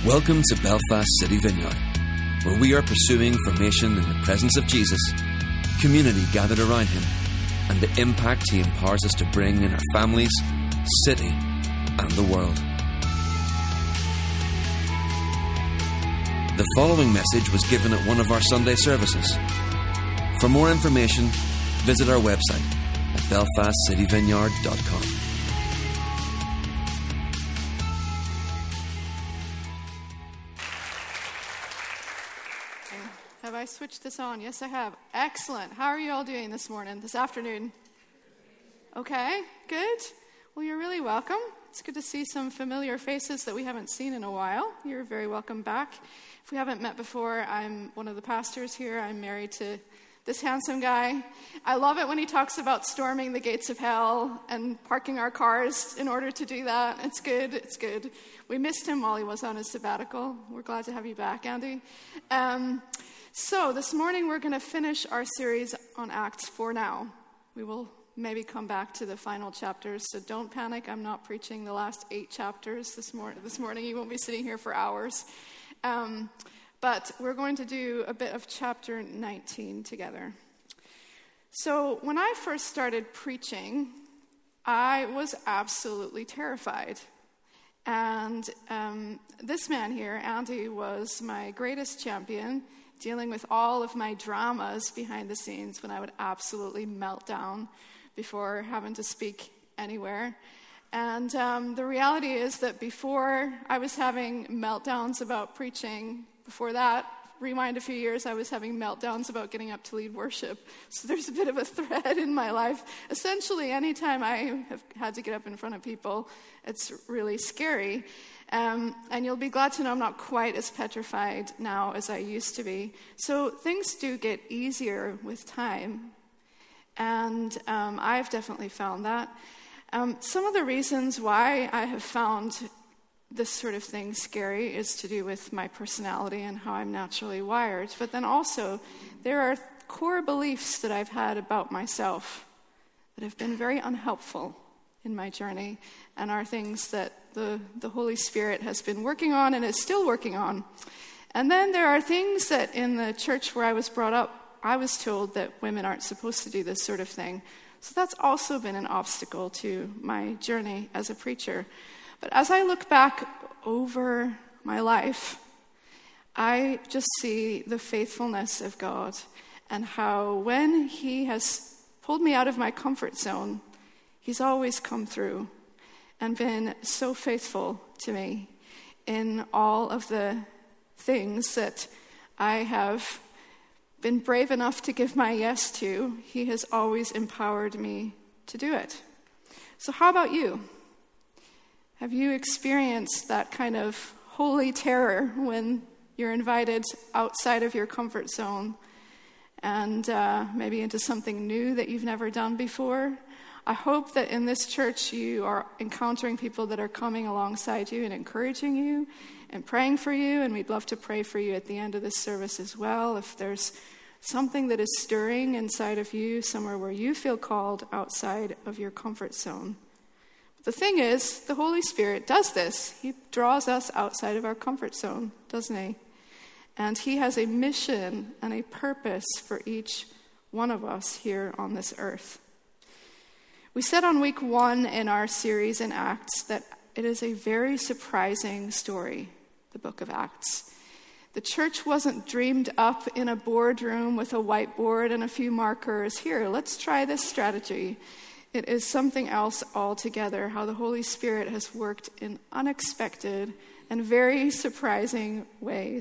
Welcome to Belfast City Vineyard, where we are pursuing formation in the presence of Jesus, community gathered around Him, and the impact He empowers us to bring in our families, city, and the world. The following message was given at one of our Sunday services. For more information, visit our website at belfastcityvineyard.com. Have I switched this on? Yes, I have. Excellent. How are you all doing this afternoon? Okay, good. Well, you're really welcome. It's good to see some familiar faces that we haven't seen in a while. You're very welcome back. If we haven't met before, I'm one of the pastors here. I'm married to this handsome guy. I love it when he talks about storming the gates of hell and parking our cars in order to do that. It's good. It's good. We missed him while he was on his sabbatical. We're glad to have you back, Andy. So this morning we're going to finish our series on Acts for now. We will maybe come back to the final chapters, so don't panic. I'm not preaching the last 8 chapters this morning. You won't be sitting here for hours. But we're going to do a bit of chapter 19 together. So when I first started preaching, I was absolutely terrified. And this man here, Andy, was my greatest champion, dealing with all of my dramas behind the scenes when I would absolutely melt down before having to speak anywhere. And the reality is that before I was having meltdowns about preaching, before that, rewind a few years, I was having meltdowns about getting up to lead worship. So there's a bit of a thread in my life. Essentially, anytime I have had to get up in front of people, it's really scary. And you'll be glad to know I'm not quite as petrified now as I used to be. So things do get easier with time. And I've definitely found that. Some of the reasons why I have found this sort of thing scary is to do with my personality and how I'm naturally wired. But then also, there are core beliefs that I've had about myself that have been very unhelpful in my journey and are things that the Holy Spirit has been working on and is still working on. And then there are things that in the church where I was brought up, I was told that women aren't supposed to do this sort of thing. So that's also been an obstacle to my journey as a preacher. But as I look back over my life, I just see the faithfulness of God and how when He has pulled me out of my comfort zone, He's always come through and been so faithful to me in all of the things that I have been brave enough to give my yes to. He has always empowered me to do it. So how about you? Have you experienced that kind of holy terror when you're invited outside of your comfort zone and maybe into something new that you've never done before? I hope that in this church you are encountering people that are coming alongside you and encouraging you and praying for you, and we'd love to pray for you at the end of this service as well. If there's something that is stirring inside of you, somewhere where you feel called outside of your comfort zone. The thing is, the Holy Spirit does this. He draws us outside of our comfort zone, doesn't He? And He has a mission and a purpose for each one of us here on this earth. We said on week 1 in our series in Acts that it is a very surprising story, the book of Acts. The church wasn't dreamed up in a boardroom with a whiteboard and a few markers. Here, let's try this strategy. It is something else altogether, how the Holy Spirit has worked in unexpected and very surprising ways.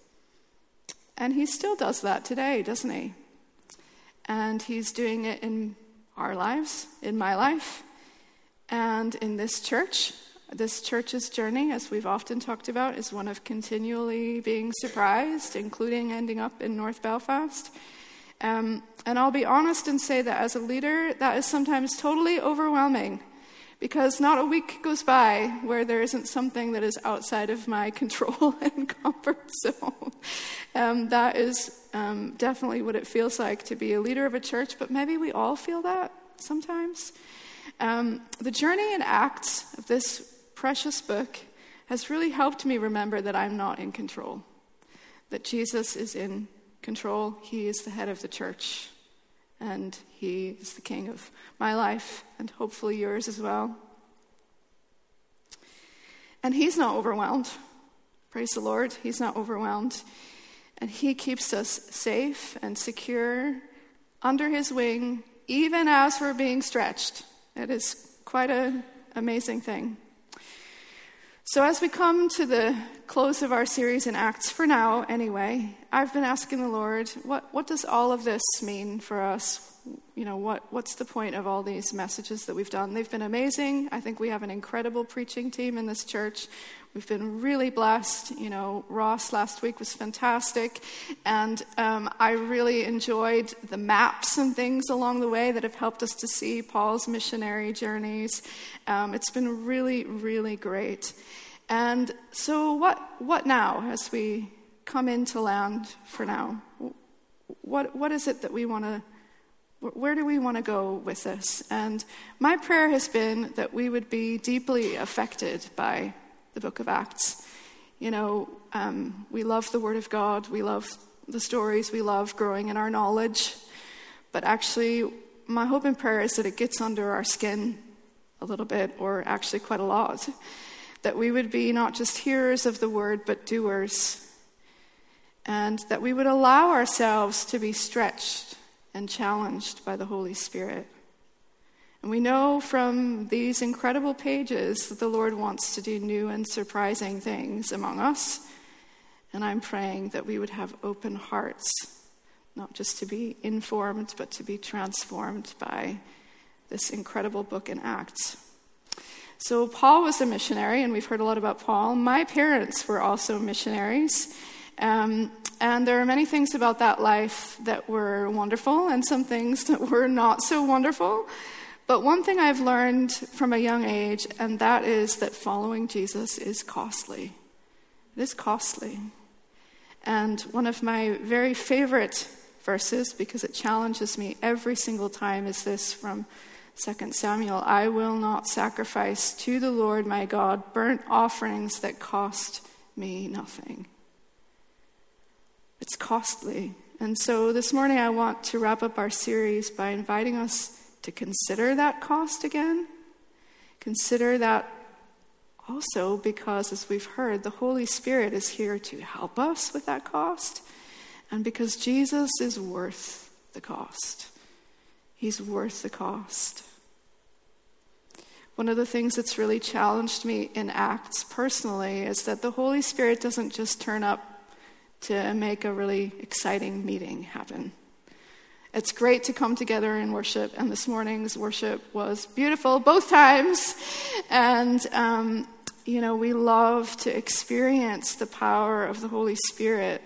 And He still does that today, doesn't He? And He's doing it in our lives, in my life, and in this church. This church's journey, as we've often talked about, is one of continually being surprised, including ending up in North Belfast. And I'll be honest and say that as a leader, that is sometimes totally overwhelming, because not a week goes by where there isn't something that is outside of my control and comfort zone. That is definitely what it feels like to be a leader of a church, but maybe we all feel that sometimes. The journey in Acts of this precious book has really helped me remember that I'm not in control, that Jesus is in control. He is the head of the church, and he is the king of my life, and hopefully yours as well. And he's not overwhelmed. Praise the Lord, he's not overwhelmed. And he keeps us safe and secure under his wing, even as we're being stretched. It is quite an amazing thing. So as we come to the close of our series in Acts, for now anyway, I've been asking the Lord, what does all of this mean for us? You know, what's the point of all these messages that we've done? They've been amazing. I think we have an incredible preaching team in this church. We've been really blessed. You know, Ross last week was fantastic. And I really enjoyed the maps and things along the way that have helped us to see Paul's missionary journeys. It's been really, really great. And so what now as we come into land for now? What is it that we want to... Where do we want to go with this? And my prayer has been that we would be deeply affected by the book of Acts. You know, we love the Word of God. We love the stories. We love growing in our knowledge. But actually, my hope and prayer is that it gets under our skin a little bit, or actually quite a lot. That we would be not just hearers of the Word, but doers. And that we would allow ourselves to be stretched and challenged by the Holy Spirit. And we know from these incredible pages that the Lord wants to do new and surprising things among us. And I'm praying that we would have open hearts, not just to be informed, but to be transformed by this incredible book in Acts. So Paul was a missionary, and we've heard a lot about Paul. My parents were also missionaries. And there are many things about that life that were wonderful and some things that were not so wonderful. But one thing I've learned from a young age, and that is that following Jesus is costly. It is costly. And one of my very favorite verses, because it challenges me every single time, is this from 2 Samuel. I will not sacrifice to the Lord my God burnt offerings that cost me nothing. It's costly. And so this morning I want to wrap up our series by inviting us to consider that cost again. Consider that also because, as we've heard, the Holy Spirit is here to help us with that cost. And because Jesus is worth the cost. He's worth the cost. One of the things that's really challenged me in Acts personally is that the Holy Spirit doesn't just turn up to make a really exciting meeting happen. It's great to come together and worship, and this morning's worship was beautiful both times. And, we love to experience the power of the Holy Spirit.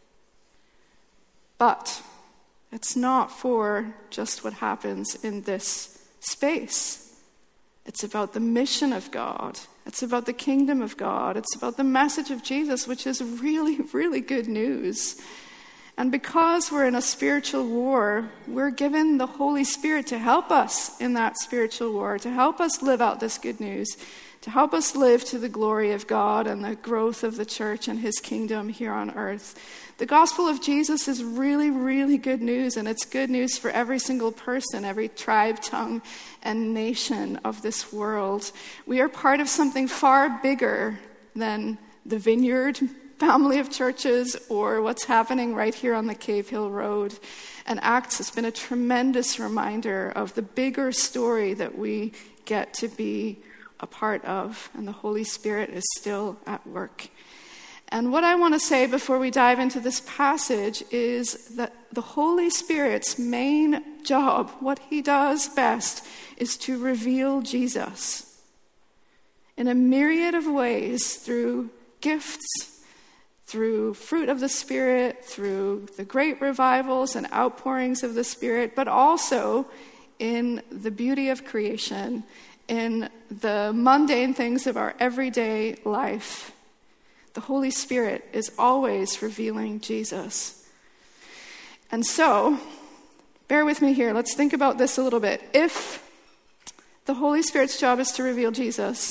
But it's not for just what happens in this space. It's about the mission of God. It's about the kingdom of God. It's about the message of Jesus, which is really, really good news. And because we're in a spiritual war, we're given the Holy Spirit to help us in that spiritual war, to help us live out this good news, to help us live to the glory of God and the growth of the church and his kingdom here on earth. The gospel of Jesus is really, really good news, and it's good news for every single person, every tribe, tongue, and nation of this world. We are part of something far bigger than the Vineyard family of churches or what's happening right here on the Cave Hill Road. And Acts has been a tremendous reminder of the bigger story that we get to be a part of, and the Holy Spirit is still at work. And what I want to say before we dive into this passage is that the Holy Spirit's main job, what he does best, is to reveal Jesus in a myriad of ways, through gifts, through fruit of the Spirit, through the great revivals and outpourings of the Spirit, but also in the beauty of creation, in the mundane things of our everyday life. The Holy Spirit is always revealing Jesus. And so, bear with me here. Let's think about this a little bit. If the Holy Spirit's job is to reveal Jesus,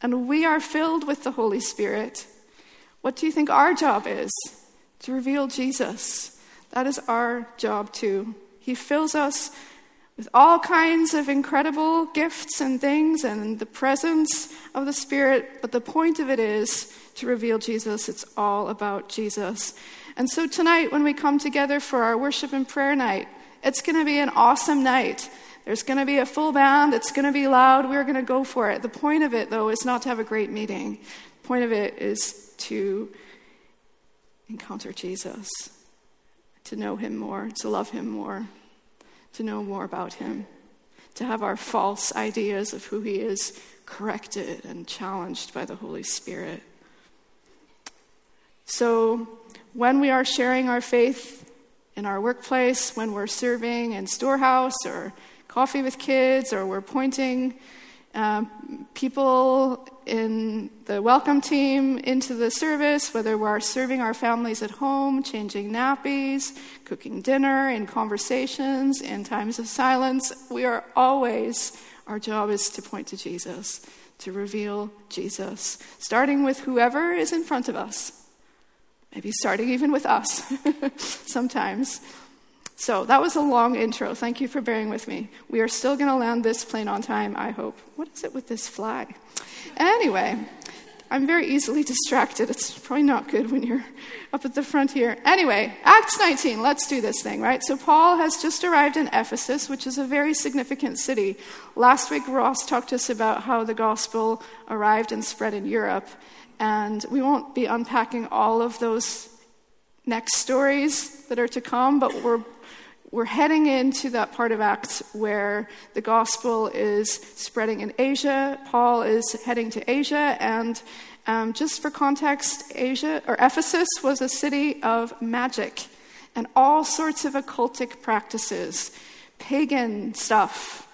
and we are filled with the Holy Spirit, what do you think our job is? To reveal Jesus. That is our job too. He fills us with all kinds of incredible gifts and things and the presence of the Spirit, but the point of it is to reveal Jesus. It's all about Jesus. And so tonight when we come together for our worship and prayer night, it's going to be an awesome night. There's going to be a full band. It's going to be loud. We're going to go for it. The point of it, though, is not to have a great meeting. The point of it is to encounter Jesus, to know him more, to love him more, to know more about him, to have our false ideas of who he is corrected and challenged by the Holy Spirit. So when we are sharing our faith in our workplace, when we're serving in Storehouse or Coffee with Kids, or we're pointing people in the welcome team into the service, whether we're serving our families at home, changing nappies, cooking dinner, in conversations, in times of silence, our job is to point to Jesus, to reveal Jesus, starting with whoever is in front of us, maybe starting even with us sometimes. So that was a long intro. Thank you for bearing with me. We are still going to land this plane on time, I hope. What is it with this flag? Anyway, I'm very easily distracted. It's probably not good when you're up at the front here. Anyway, Acts 19, let's do this thing, right? So Paul has just arrived in Ephesus, which is a very significant city. Last week, Ross talked to us about how the gospel arrived and spread in Europe. And we won't be unpacking all of those next stories that are to come, but we're heading into that part of Acts where the gospel is spreading in Asia. Paul is heading to Asia, and just for context, Ephesus was a city of magic and all sorts of occultic practices, pagan stuff.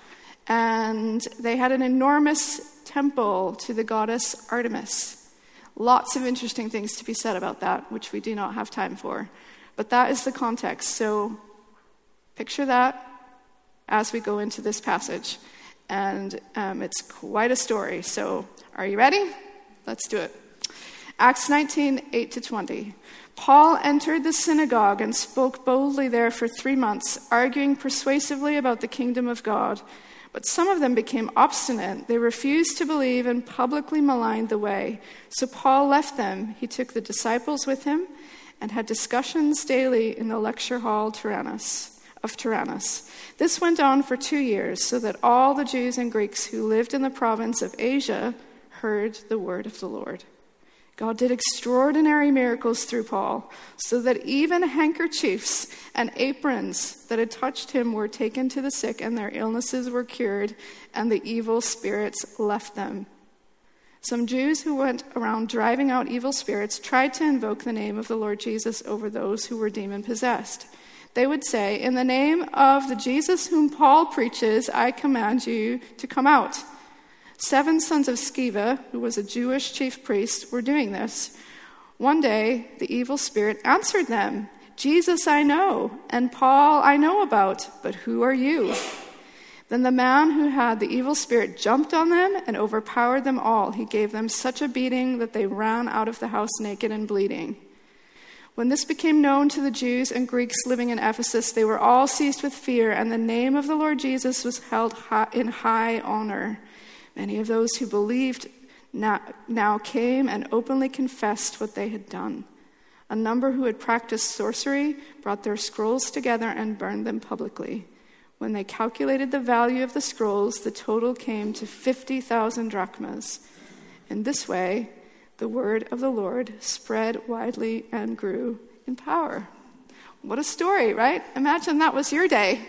And they had an enormous temple to the goddess Artemis. Lots of interesting things to be said about that, which we do not have time for. But that is the context. So picture that as we go into this passage. And it's quite a story. So are you ready? Let's do it. Acts 19, 8-20. Paul entered the synagogue and spoke boldly there for 3 months, arguing persuasively about the kingdom of God. But some of them became obstinate. They refused to believe and publicly maligned the way. So Paul left them. He took the disciples with him and had discussions daily in the lecture hall of Tyrannus. This went on for 2 years, so that all the Jews and Greeks who lived in the province of Asia heard the word of the Lord. God did extraordinary miracles through Paul, so that even handkerchiefs and aprons that had touched him were taken to the sick, and their illnesses were cured, and the evil spirits left them. Some Jews who went around driving out evil spirits tried to invoke the name of the Lord Jesus over those who were demon-possessed. They would say, "In the name of the Jesus whom Paul preaches, I command you to come out." 7 sons of Sceva, who was a Jewish chief priest, were doing this. One day, the evil spirit answered them, "Jesus I know, and Paul I know about, but who are you?" Then the man who had the evil spirit jumped on them and overpowered them all. He gave them such a beating that they ran out of the house naked and bleeding. When this became known to the Jews and Greeks living in Ephesus, they were all seized with fear, and the name of the Lord Jesus was held in high honor. Many of those who believed now came and openly confessed what they had done. A number who had practiced sorcery brought their scrolls together and burned them publicly. When they calculated the value of the scrolls, the total came to 50,000 drachmas. In this way, the word of the Lord spread widely and grew in power. What a story, right? Imagine that was your day.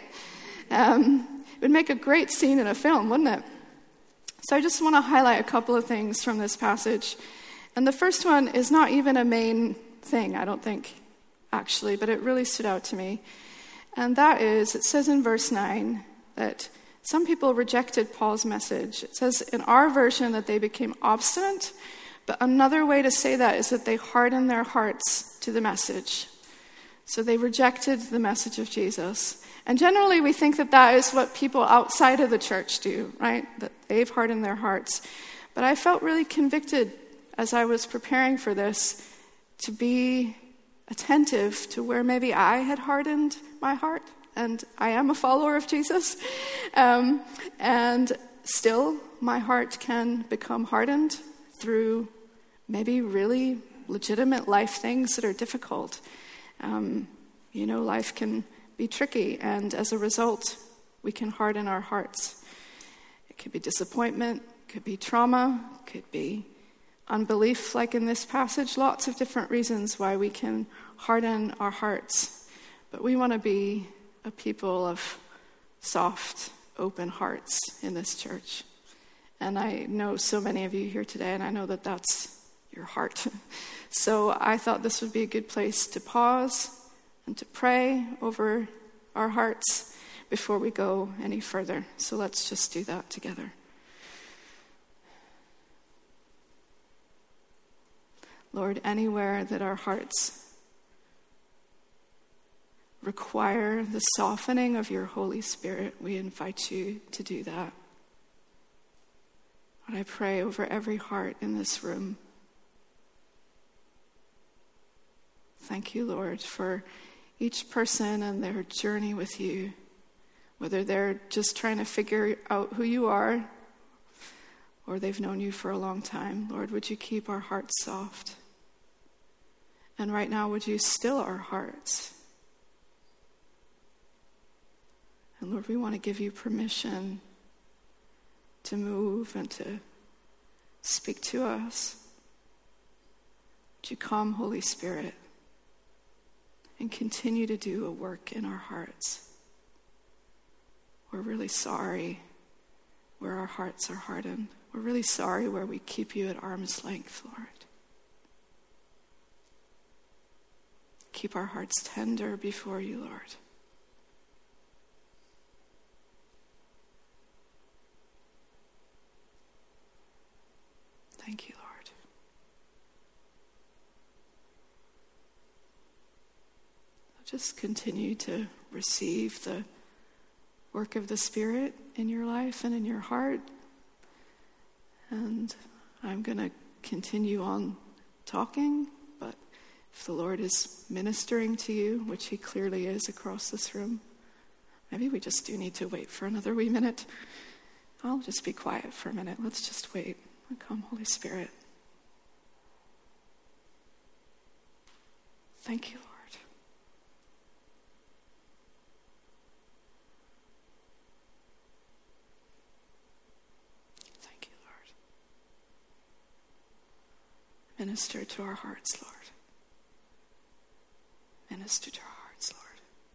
It would make a great scene in a film, wouldn't it? So I just want to highlight a couple of things from this passage. And the first one is not even a main thing, I don't think, actually, but it really stood out to me. And that is, it says in verse 9 that some people rejected Paul's message. It says in our version that they became obstinate, but another way to say that is that they hardened their hearts to the message. So they rejected the message of Jesus. And generally we think that that is what people outside of the church do, right? That they've hardened their hearts. But I felt really convicted as I was preparing for this to be attentive to where maybe I had hardened my heart. And I am a follower of Jesus. And still, my heart can become hardened through maybe really legitimate life things that are difficult. Life can be tricky, and as a result, we can harden our hearts. It could be disappointment, could be trauma, could be unbelief, like in this passage. Lots of different reasons why we can harden our hearts. But we want to be a people of soft, open hearts in this church. And I know so many of you here today, and I know that that's your heart. So I thought this would be a good place to pause and to pray over our hearts before we go any further. So let's just do that together. Lord, anywhere that our hearts require the softening of your Holy Spirit, we invite you to do that. Lord, I pray over every heart in this room. Thank you, Lord, for each person and their journey with you, whether they're just trying to figure out who you are or they've known you for a long time. Lord, would you keep our hearts soft? And right now, would you still our hearts? And Lord, we want to give you permission to move and to speak to us. Would you come, Holy Spirit, and continue to do a work in our hearts? We're really sorry where our hearts are hardened. We're really sorry where we keep you at arm's length, Lord. Keep our hearts tender before you, Lord. Thank you, Lord. Just continue to receive the work of the Spirit in your life and in your heart. And I'm going to continue on talking, but if the Lord is ministering to you, which he clearly is across this room, maybe we just do need to wait for another wee minute. I'll just be quiet for a minute. Let's just wait. Come, Holy Spirit. Thank you, Lord. Thank you, Lord. Minister to our hearts, Lord. Minister to our hearts, Lord.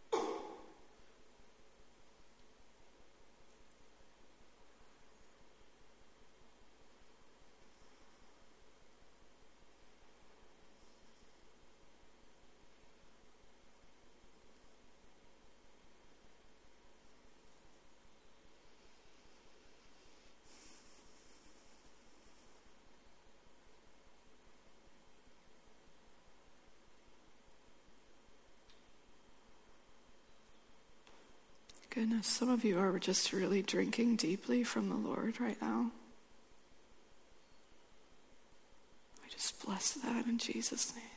Goodness, some of you are just really drinking deeply from the Lord right now. I just bless that in Jesus' name.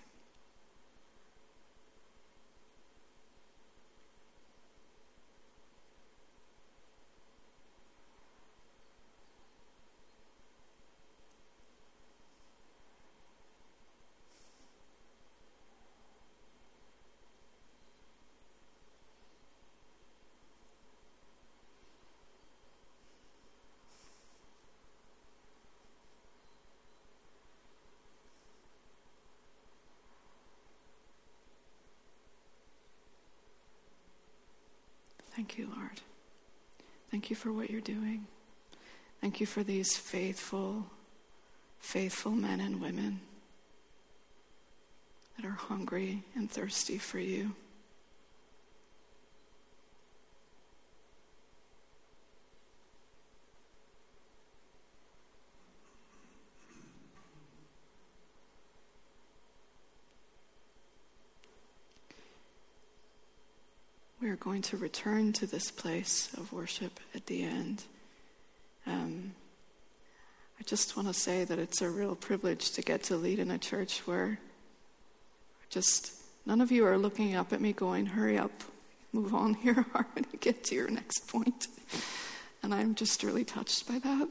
Thank you, Lord. Thank you for what you're doing. Thank you for these faithful men and women that are hungry and thirsty for you. We are going to return to this place of worship at the end. I just want to say that it's a real privilege to get to lead in a church where just none of you are looking up at me going, hurry up, move on here, Harmony, get to your next point. And I'm just really touched by that.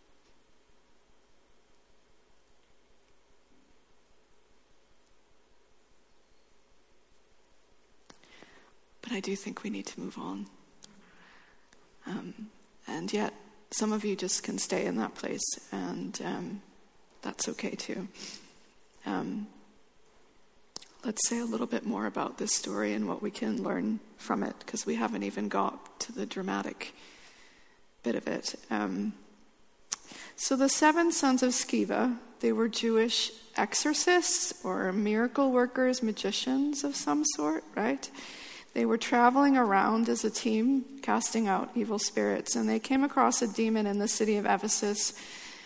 But I do think we need to move on. And yet, some of you just can stay in that place, and that's okay too. Let's say a little bit more about this story and what we can learn from it, because we haven't even got to the dramatic bit of it. So the 7 sons of Sceva, they were Jewish exorcists or miracle workers, magicians of some sort, right? They were traveling around as a team, casting out evil spirits, and they came across a demon in the city of Ephesus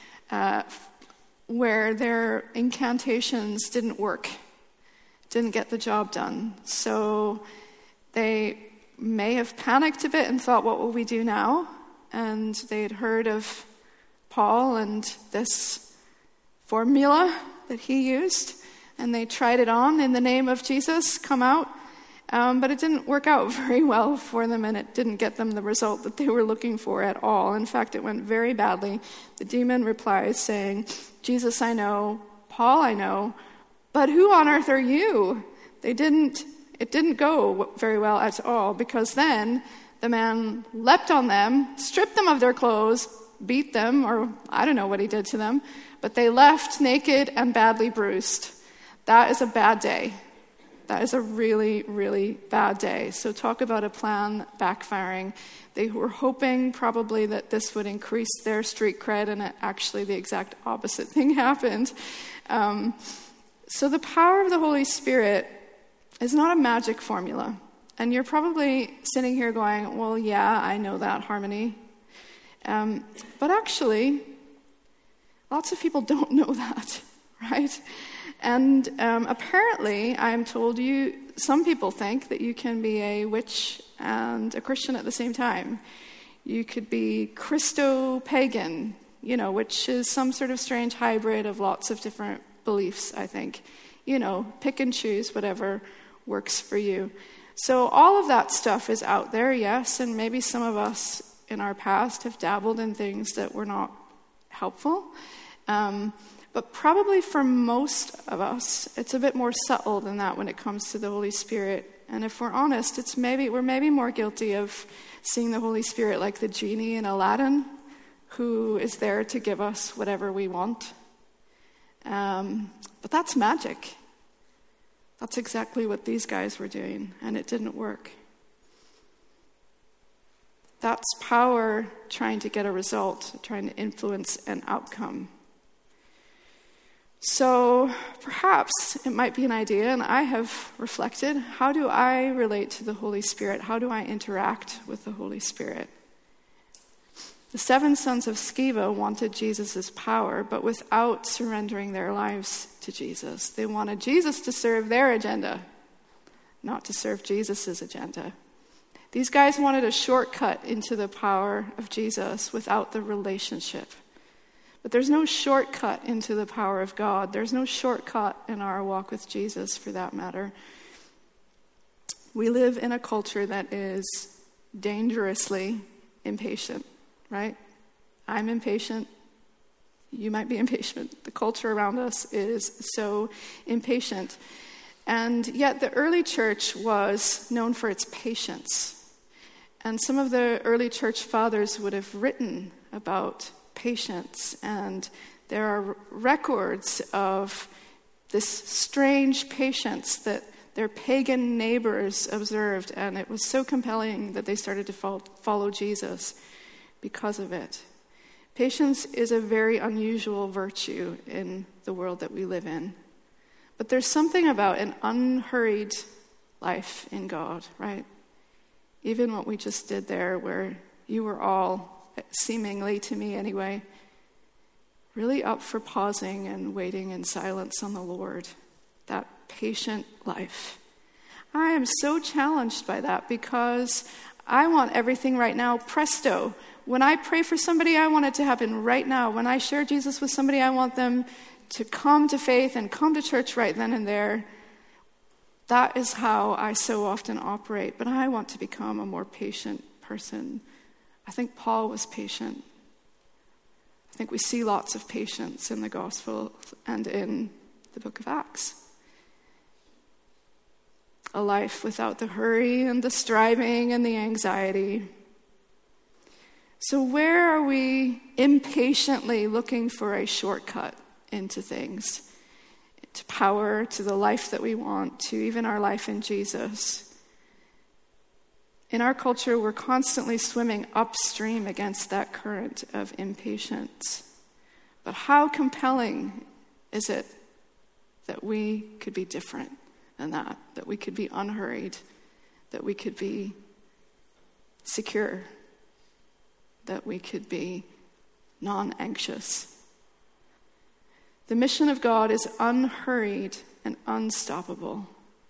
where their incantations didn't work, didn't get the job done. So they may have panicked a bit and thought, what will we do now? And they'd heard of Paul and this formula that he used, and they tried it on in the name of Jesus, come out. But it didn't work out very well for them, and it didn't get them the result that they were looking for at all. In fact, it went very badly. The demon replies saying, Jesus I know, Paul I know, but who on earth are you? It didn't go very well at all, because then the man leapt on them, stripped them of their clothes, beat them, or I don't know what he did to them, but they left naked and badly bruised. That is a bad day. That is a really, really bad day. So talk about a plan backfiring. They were hoping probably that this would increase their street cred, and actually the exact opposite thing happened. So the power of the Holy Spirit is not a magic formula. And you're probably sitting here going, well, yeah, I know that, Harmony. But actually, lots of people don't know that, right? And apparently, I'm told some people think that you can be a witch and a Christian at the same time. You could be Christo-pagan, which is some sort of strange hybrid of lots of different beliefs, I think. Pick and choose whatever works for you. So all of that stuff is out there, yes, and maybe some of us in our past have dabbled in things that were not helpful. But probably for most of us, it's a bit more subtle than that when it comes to the Holy Spirit. And if we're honest, we're maybe more guilty of seeing the Holy Spirit like the genie in Aladdin, who is there to give us whatever we want. But that's magic. That's exactly what these guys were doing, and it didn't work. That's power trying to get a result, trying to influence an outcome. So perhaps it might be an idea, and I have reflected, how do I relate to the Holy Spirit? How do I interact with the Holy Spirit? The 7 sons of Sceva wanted Jesus' power, but without surrendering their lives to Jesus. They wanted Jesus to serve their agenda, not to serve Jesus' agenda. These guys wanted a shortcut into the power of Jesus without the relationship. But there's no shortcut into the power of God. There's no shortcut in our walk with Jesus, for that matter. We live in a culture that is dangerously impatient, right? I'm impatient. You might be impatient. The culture around us is so impatient. And yet the early church was known for its patience. And some of the early church fathers would have written about patience, and there are records of this strange patience that their pagan neighbors observed, and it was so compelling that they started to follow Jesus because of it. Patience is a very unusual virtue in the world that we live in, but there's something about an unhurried life in God, right? Even what we just did there, where you were all, seemingly to me anyway, really up for pausing and waiting in silence on the Lord. That patient life. I am so challenged by that, because I want everything right now, presto. When I pray for somebody, I want it to happen right now. When I share Jesus with somebody, I want them to come to faith and come to church right then and there. That is how I so often operate. But I want to become a more patient person. I think Paul was patient. I think we see lots of patience in the gospel and in the book of Acts. A life without the hurry and the striving and the anxiety. So where are we impatiently looking for a shortcut into things? To power, to the life that we want, to even our life in Jesus. In our culture, we're constantly swimming upstream against that current of impatience. But how compelling is it that we could be different than that we could be unhurried, that we could be secure, that we could be non-anxious. The mission of God is unhurried and unstoppable.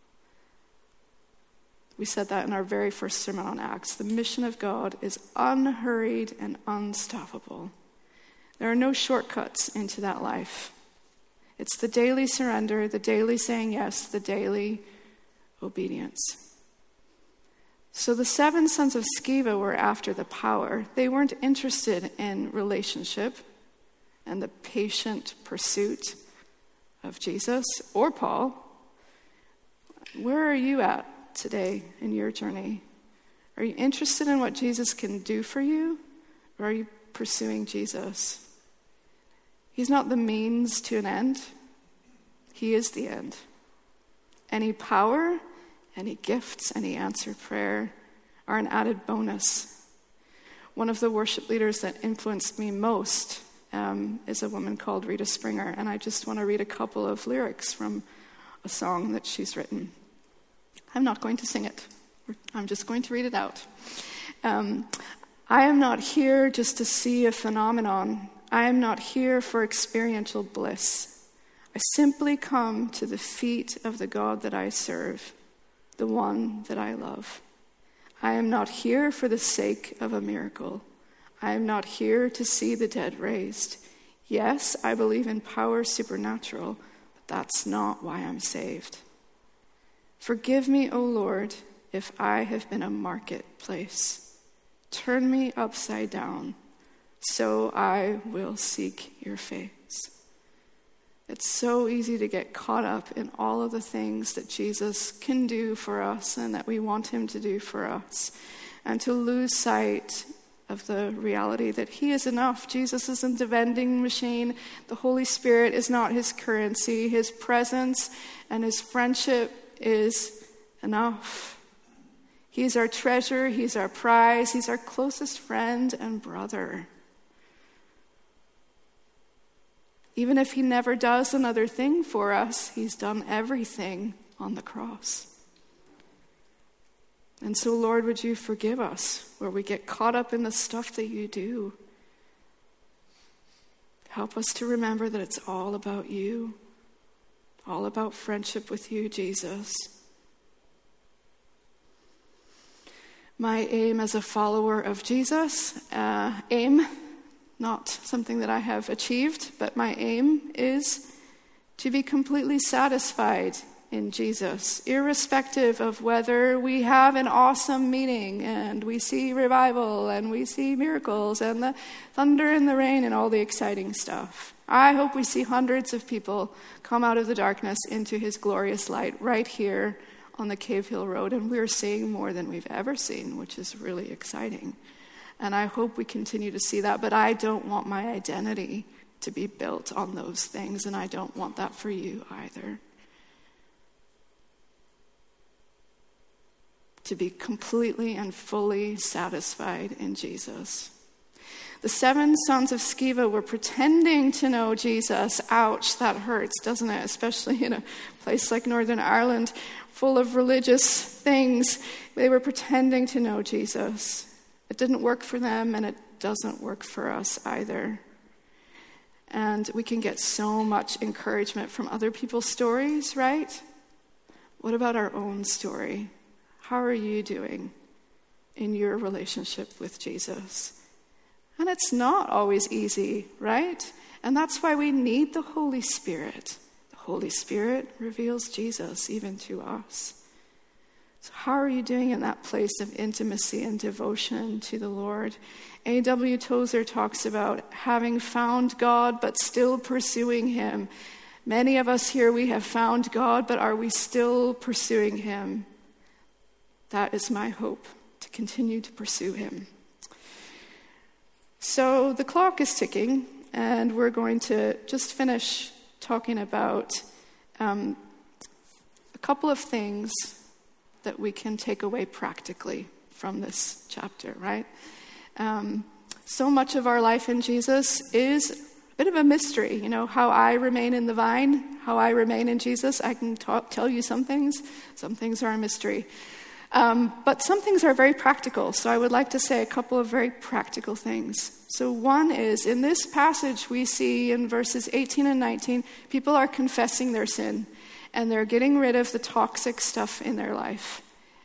We said that in our very first sermon on Acts. The mission of God is unhurried and unstoppable. There are no shortcuts into that life. It's the daily surrender, the daily saying yes, the daily obedience. So the 7 sons of Sceva were after the power. They weren't interested in relationship and the patient pursuit of Jesus or Paul. Where are you at today in your journey? Are you interested in what Jesus can do for you, or are you pursuing Jesus? He's not the means to an end. He is the end. Any power, any gifts, any answered prayer are an added bonus. One of the worship leaders that influenced me most is a woman called Rita Springer, and I just want to read a couple of lyrics from a song that she's written. I'm not going to sing it. I'm just going to read it out. I am not here just to see a phenomenon. I am not here for experiential bliss. I simply come to the feet of the God that I serve, the one that I love. I am not here for the sake of a miracle. I am not here to see the dead raised. Yes, I believe in power supernatural, but that's not why I'm saved. Forgive me, O Lord, if I have been a marketplace. Turn me upside down, so I will seek your face. It's so easy to get caught up in all of the things that Jesus can do for us and that we want him to do for us, and to lose sight of the reality that he is enough. Jesus isn't a vending machine. The Holy Spirit is not his currency. His presence and his friendship is enough. He's our treasure. He's our prize. He's our closest friend and brother. Even if he never does another thing for us, he's done everything on the cross. And so, Lord, would you forgive us where we get caught up in the stuff that you do? Help us to remember that it's all about you, all about friendship with you, Jesus. My aim as a follower of Jesus, not something that I have achieved, but my aim is to be completely satisfied in Jesus, irrespective of whether we have an awesome meeting and we see revival and we see miracles and the thunder and the rain and all the exciting stuff. I hope we see hundreds of people come out of the darkness into his glorious light right here on the Cave Hill Road, and we're seeing more than we've ever seen, which is really exciting. And I hope we continue to see that, but I don't want my identity to be built on those things, and I don't want that for you either. To be completely and fully satisfied in Jesus. The 7 sons of Sceva were pretending to know Jesus. Ouch, that hurts, doesn't it? Especially in a place like Northern Ireland, full of religious things. They were pretending to know Jesus. It didn't work for them, and it doesn't work for us either. And we can get so much encouragement from other people's stories, right? What about our own story? How are you doing in your relationship with Jesus? And it's not always easy, right? And that's why we need the Holy Spirit. The Holy Spirit reveals Jesus even to us. So how are you doing in that place of intimacy and devotion to the Lord? A.W. Tozer talks about having found God but still pursuing him. Many of us here, we have found God, but are we still pursuing him? That is my hope, to continue to pursue him. So the clock is ticking, and we're going to just finish talking about a couple of things that we can take away practically from this chapter, right? So much of our life in Jesus is a bit of a mystery. You know, how I remain in the vine, how I remain in Jesus. I can tell you some things are a mystery. But some things are very practical. So I would like to say a couple of very practical things. So one is, in this passage we see in verses 18 and 19, people are confessing their sin. And they're getting rid of the toxic stuff in their life.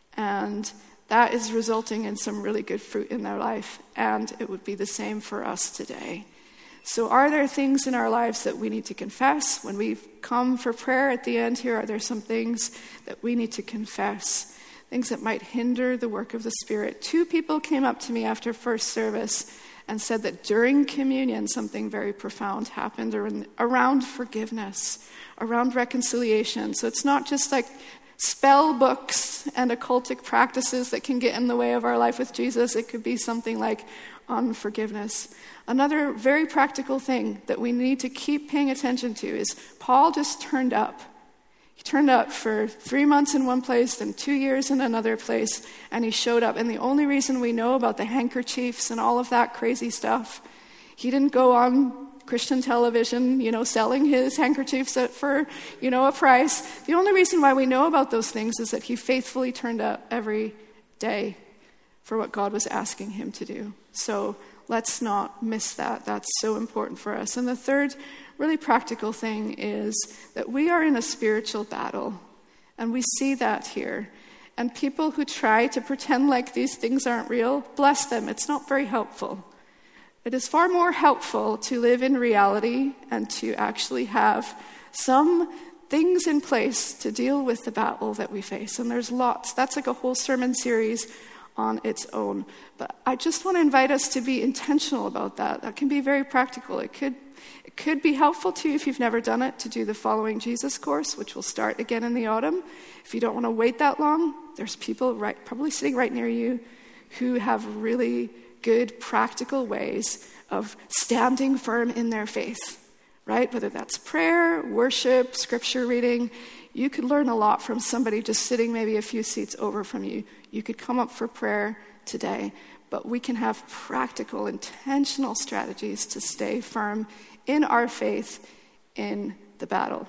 And that is resulting in some really good fruit in their life. And it would be the same for us today. So are there things in our lives that we need to confess? When we've come for prayer at the end here, are there some things that we need to confess? Things that might hinder the work of the Spirit. 2 people came up to me after first service and said that during communion something very profound happened around forgiveness, around reconciliation. So it's not just like spell books and occultic practices that can get in the way of our life with Jesus. It could be something like unforgiveness. Another very practical thing that we need to keep paying attention to is Paul just turned up. He turned up for 3 months in one place, then 2 years in another place, and he showed up. And the only reason we know about the handkerchiefs and all of that crazy stuff, he didn't go on Christian television, selling his handkerchiefs for, a price. The only reason why we know about those things is that he faithfully turned up every day for what God was asking him to do. So let's not miss that. That's so important for us. And the third really practical thing is that we are in a spiritual battle. And we see that here. And people who try to pretend like these things aren't real, bless them. It's not very helpful. It is far more helpful to live in reality and to actually have some things in place to deal with the battle that we face. And there's lots. That's like a whole sermon series on its own. But I just want to invite us to be intentional about that. That can be very practical. It could be helpful to you if you've never done it to do the Following Jesus course, which will start again in the autumn. If you don't want to wait that long, there's people probably sitting right near you who have really good practical ways of standing firm in their faith, right? Whether that's prayer, worship, scripture reading. You could learn a lot from somebody just sitting maybe a few seats over from you. You could come up for prayer today, but we can have practical, intentional strategies to stay firm in our faith in the battle.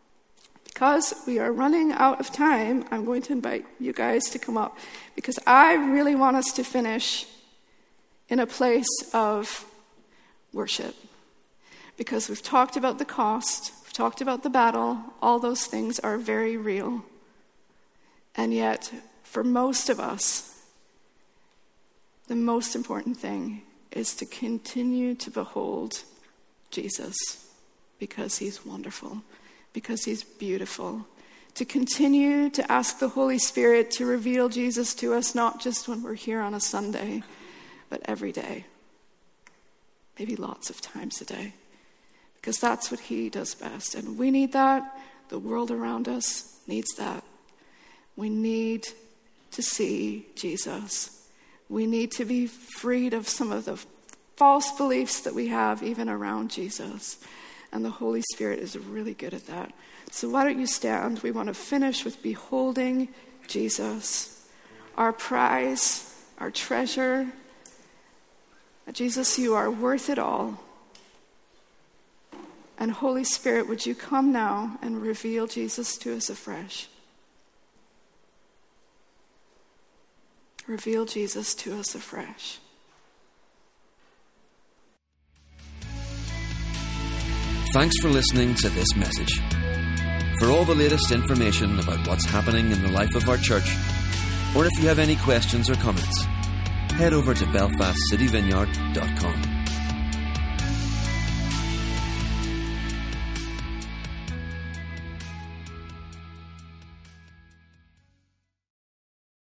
Because we are running out of time, I'm going to invite you guys to come up because I really want us to finish in a place of worship. Because we've talked about the cost, we've talked about the battle, all those things are very real. And yet, for most of us, the most important thing is to continue to behold Jesus because he's wonderful, because he's beautiful. To continue to ask the Holy Spirit to reveal Jesus to us, not just when we're here on a Sunday, but every day. Maybe lots of times a day. Because that's what he does best. And we need that. The world around us needs that. We need to see Jesus. We need to be freed of some of the false beliefs that we have even around Jesus. And the Holy Spirit is really good at that. So why don't you stand? We want to finish with beholding Jesus, our prize, our treasure. Jesus, you are worth it all. And Holy Spirit, would you come now and reveal Jesus to us afresh? Reveal Jesus to us afresh. Thanks for listening to this message. For all the latest information about what's happening in the life of our church, or if you have any questions or comments, head over to belfastcityvineyard.com.